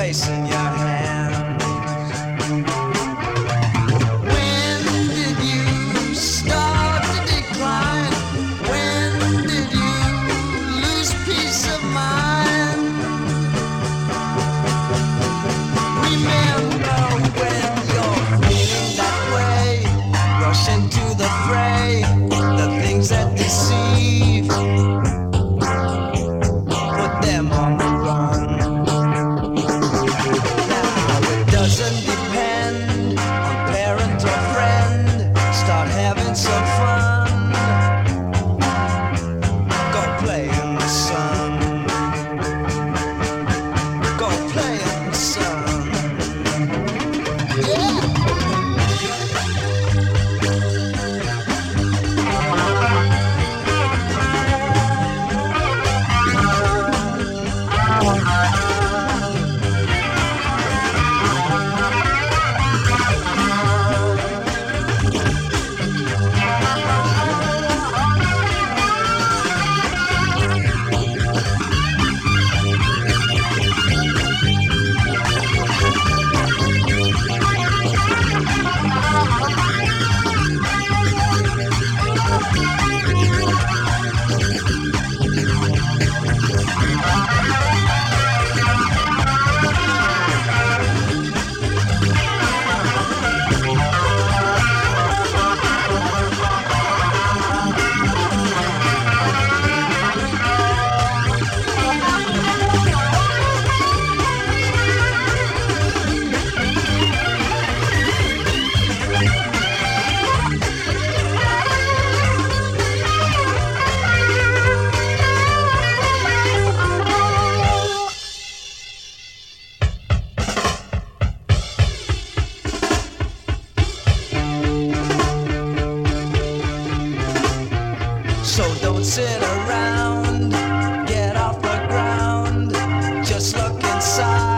place in your hands. When did you start to decline? When did you lose peace of mind? Remember when you're feeling that way, rush into the fray, the things that deceive, put them on the run. Now it doesn't depend on parent or friend, start having some fun. Go play in the sun. Go play in the sun. Yeah! So don't sit around, get off the ground, just look inside.